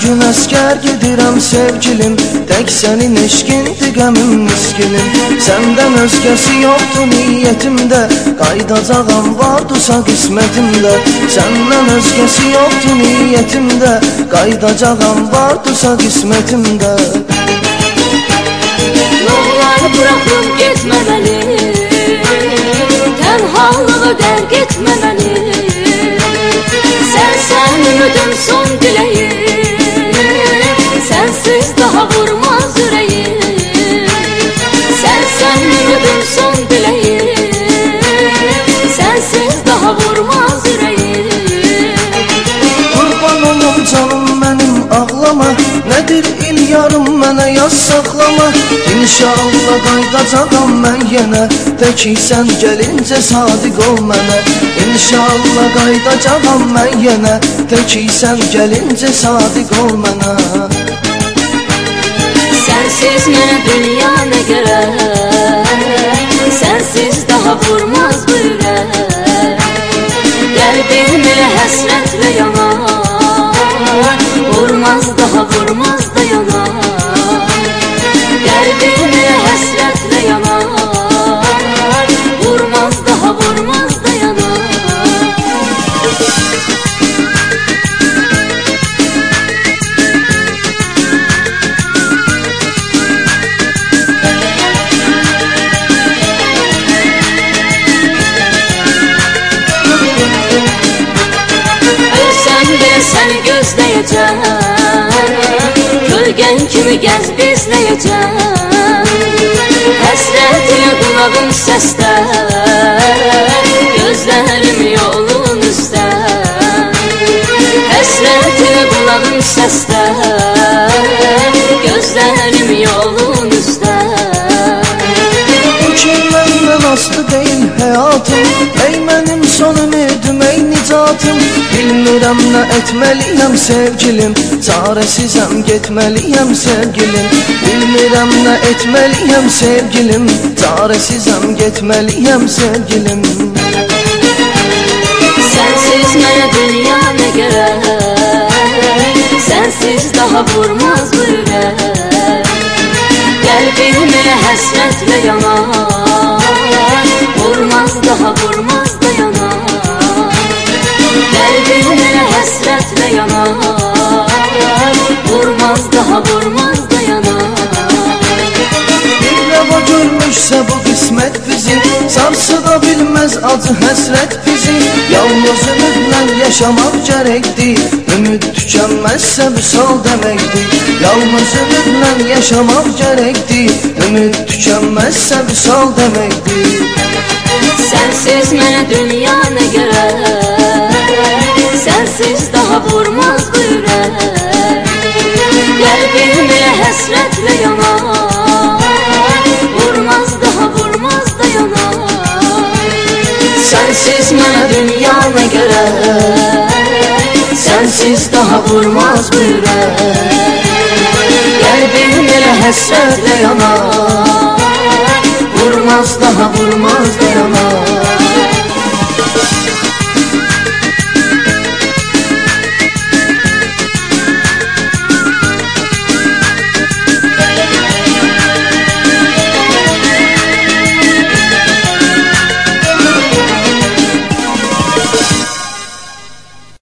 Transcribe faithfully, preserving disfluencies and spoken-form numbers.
gün əskər gedirəm sevgilim, tək sənin eşqindir qəmim miskilim. Səndən özgəsi yoxdur niyyətimdə, qaydacağam vardusa qismətimdə. Səndən özgəsi yoxdur niyyətimdə, qaydacağam vardusa qismətimdə. Yollar bırakıp gitme beni, tenhalığı dərk etme beni. Sen sen ümidim son dileğim, sensiz daha vurmaz yüreğim. Sen sen ümidim son dileğim, sensiz daha vurmaz yüreğim. Kurban olum canım benim ağlama, nedir il yarım mənə yaz saxlama. İnşallah qaydacağam mən yenə, de ki sən gəlincə sadiq ol mənə. İnşallah qaydacağam mən yenə, de ki sən gəlincə sadiq ol mənə. Sensiz mənə dünya nə gərək, sensiz daha vurmaz bu yürək. Qəlbim elə həsrətlə yanar, vurmaz daha vurmaz da yanar. Qəlbim elə həsrətlə yanar, vurmaz daha vurmaz da yanar. Ölsəm də səni gözləyəcəm, gölgən kimi gəz bizləyəcəm. Həsrətini qulağım səslər, gözlərim yolun üstə. Həsrətini qulağım səslər, gözlərim yolun üstə. Bu ki məndən aslı deyil həyatım, ey mənim son ümidim, ey nicatım. Bilmirəm nə etməliyəm sevgilim, çarəsizəm getməliyəm sevgilim. Bilmirəm nə etməliyəm sevgilim, çarəsizəm getməliyəm sevgilim. Sensiz mənə dünya nə gərək, sensiz daha vurmaz bu yürək. Qəlbim elə həsrətlə yanar, vurmaz daha vurmaz da yanar. Qəlbim elə həsrətlə yanar, vurmaz daha vurmaz da yanar. Bir rəva görmüşsə bu qismət bizi, sarsıda bilməz acı həsrət bizi. Yalnız ümidlə yaşamaq gərəkdir, ümid tükənməzsə vüsal deməkdir. Yalnız ümidlə yaşamaq gərəkdir, ümid tükənməzsə vüsal deməkdir. Sensiz mənə dünya nə gərək, sensiz daha vurmaz bu yürək. Qəlbim elə həsrətlə yanar, vurmaz daha vurmaz da yanar. Sensiz mənə dünya nə gərək, sensiz daha vurmaz bu yürək. Qəlbim elə həsrətlə yanar, vurmaz daha vurmaz da yanar.